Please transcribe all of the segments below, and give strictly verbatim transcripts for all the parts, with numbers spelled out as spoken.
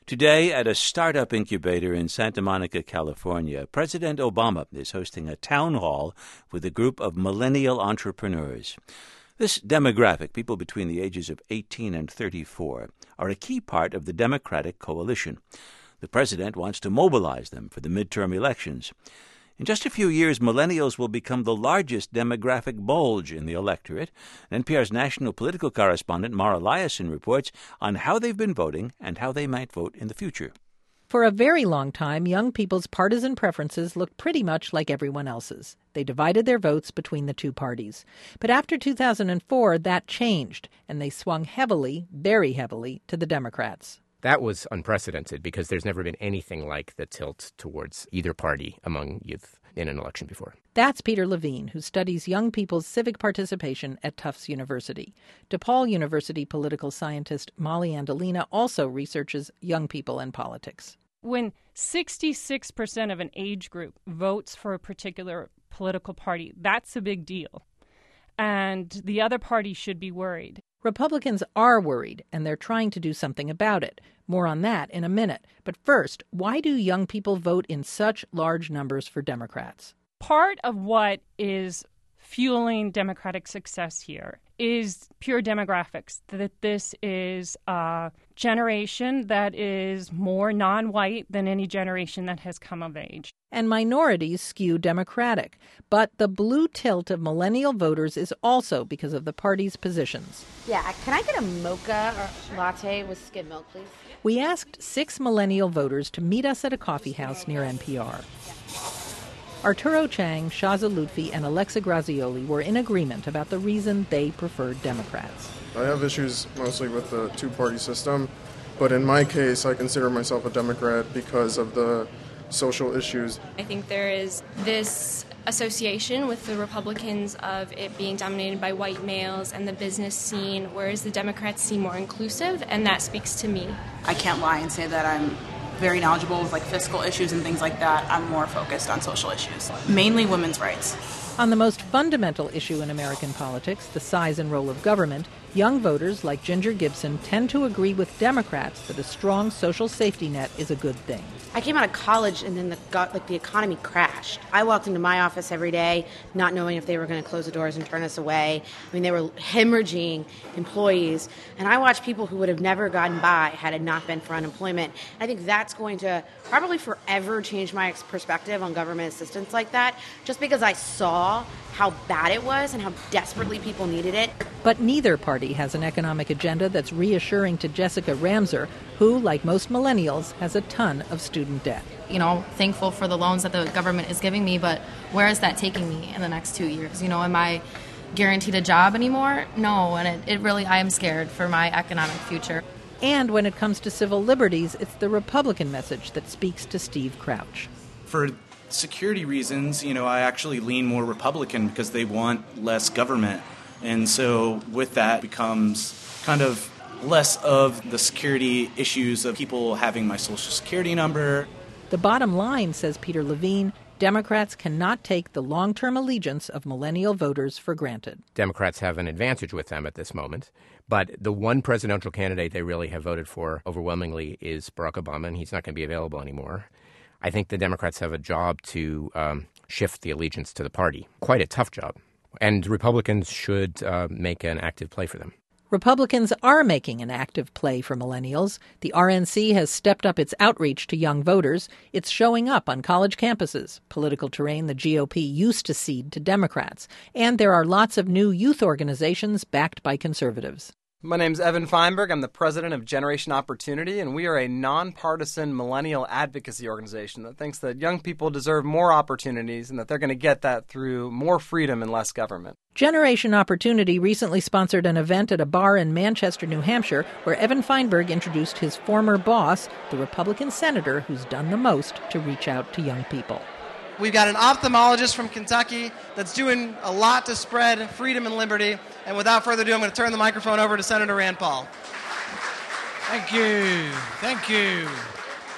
Today, at a startup incubator in Santa Monica, California, President Obama is hosting a town hall with a group of millennial entrepreneurs. This demographic, people between the ages of eighteen and thirty-four, are a key part of the Democratic coalition. The president wants to mobilize them for the midterm elections. In just a few years, millennials will become the largest demographic bulge in the electorate. N P R's national political correspondent Mara Liasson reports on how they've been voting and how they might vote in the future. For a very long time, young people's partisan preferences looked pretty much like everyone else's. They divided their votes between the two parties. But after two thousand four, that changed, and they swung heavily, very heavily, to the Democrats. That was unprecedented because there's never been anything like the tilt towards either party among youth in an election before. That's Peter Levine, who studies young people's civic participation at Tufts University. DePaul University political scientist Molly Andolina also researches young people and politics. When sixty-six percent of an age group votes for a particular political party, that's a big deal. And the other party should be worried. Republicans are worried, and they're trying to do something about it. More on that in a minute. But first, why do young people vote in such large numbers for Democrats? Part of what is fueling Democratic success here is pure demographics, that this is a generation that is more non-white than any generation that has come of age. And minorities skew Democratic. But the blue tilt of millennial voters is also because of the party's positions. Yeah, can I get a mocha or latte with skim milk, please? We asked six millennial voters to meet us at a coffee house near N P R. Arturo Chang, Shaza Lutfi, and Alexa Grazioli were in agreement about the reason they preferred Democrats. I have issues mostly with the two-party system, but in my case, I consider myself a Democrat because of the social issues. I think there is this association with the Republicans of it being dominated by white males and the business scene, whereas the Democrats seem more inclusive, and that speaks to me. I can't lie and say that I'm very knowledgeable with like fiscal issues and things like that. I'm more focused on social issues, mainly women's rights. On the most fundamental issue in American politics, the size and role of government, young voters like Ginger Gibson tend to agree with Democrats that a strong social safety net is a good thing. I came out of college and then the got, like the economy crashed. I walked into my office every day not knowing if they were going to close the doors and turn us away. I mean, they were hemorrhaging employees. And I watched people who would have never gotten by had it not been for unemployment. And I think that's going to probably forever change my perspective on government assistance like that, just because I saw how bad it was and how desperately people needed it. But neither party has an economic agenda that's reassuring to Jessica Ramser, who, like most millennials, has a ton of student debt. You know, thankful for the loans that the government is giving me, but where is that taking me in the next two years? You know, am I guaranteed a job anymore? No, and it, it really, I am scared for my economic future. And when it comes to civil liberties, it's the Republican message that speaks to Steve Crouch. For security reasons, you know, I actually lean more Republican because they want less government. And so with that becomes kind of less of the security issues of people having my social security number. The bottom line, says Peter Levine, Democrats cannot take the long-term allegiance of millennial voters for granted. Democrats have an advantage with them at this moment, but the one presidential candidate they really have voted for overwhelmingly is Barack Obama, and he's not going to be available anymore. I think the Democrats have a job to um, shift the allegiance to the party. Quite a tough job. And Republicans should uh, make an active play for them. Republicans are making an active play for millennials. The R N C has stepped up its outreach to young voters. It's showing up on college campuses, political terrain the G O P used to cede to Democrats. And there are lots of new youth organizations backed by conservatives. My name's Evan Feinberg. I'm the president of Generation Opportunity, and we are a nonpartisan millennial advocacy organization that thinks that young people deserve more opportunities and that they're going to get that through more freedom and less government. Generation Opportunity recently sponsored an event at a bar in Manchester, New Hampshire, where Evan Feinberg introduced his former boss, the Republican senator who's done the most to reach out to young people. We've got an ophthalmologist from Kentucky that's doing a lot to spread freedom and liberty. And without further ado, I'm going to turn the microphone over to Senator Rand Paul. Thank you. Thank you.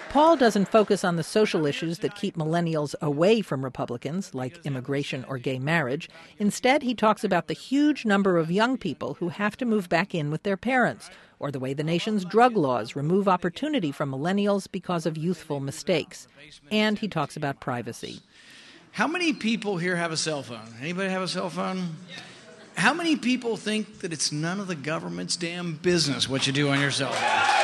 Paul doesn't focus on the social issues that keep millennials away from Republicans, like immigration or gay marriage. Instead, he talks about the huge number of young people who have to move back in with their parents, or the way the nation's drug laws remove opportunity from millennials because of youthful mistakes. And he talks about privacy. How many people here have a cell phone? Anybody have a cell phone? How many people think that it's none of the government's damn business what you do on your cell phone?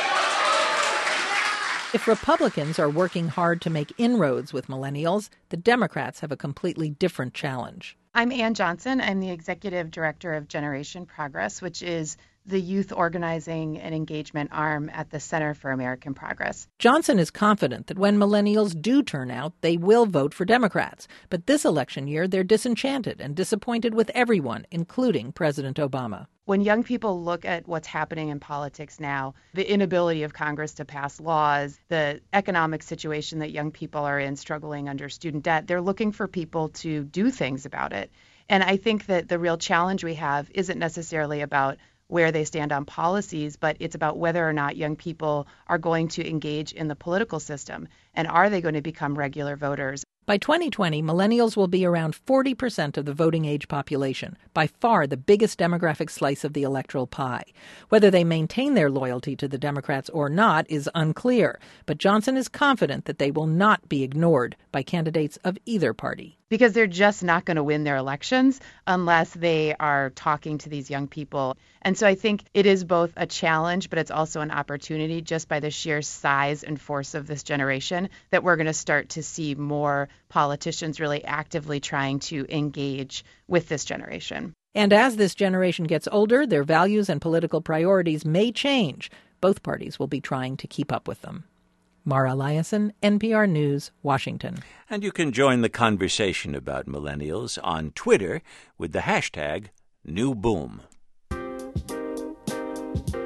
If Republicans are working hard to make inroads with millennials, the Democrats have a completely different challenge. I'm Ann Johnson. I'm the executive director of Generation Progress, which is the youth organizing and engagement arm at the Center for American Progress. Johnson is confident that when millennials do turn out, they will vote for Democrats. But this election year, they're disenchanted and disappointed with everyone, including President Obama. When young people look at what's happening in politics now, the inability of Congress to pass laws, the economic situation that young people are in, struggling under student debt, they're looking for people to do things about it. And I think that the real challenge we have isn't necessarily about where they stand on policies, but it's about whether or not young people are going to engage in the political system, and are they going to become regular voters. By twenty twenty, millennials will be around forty percent of the voting age population, by far the biggest demographic slice of the electoral pie. Whether they maintain their loyalty to the Democrats or not is unclear, but Johnson is confident that they will not be ignored by candidates of either party. Because they're just not going to win their elections unless they are talking to these young people. And so I think it is both a challenge, but it's also an opportunity just by the sheer size and force of this generation that we're going to start to see more politicians really actively trying to engage with this generation. And as this generation gets older, their values and political priorities may change. Both parties will be trying to keep up with them. Mara Liasson, N P R News, Washington. And you can join the conversation about millennials on Twitter with the hashtag NewBoom.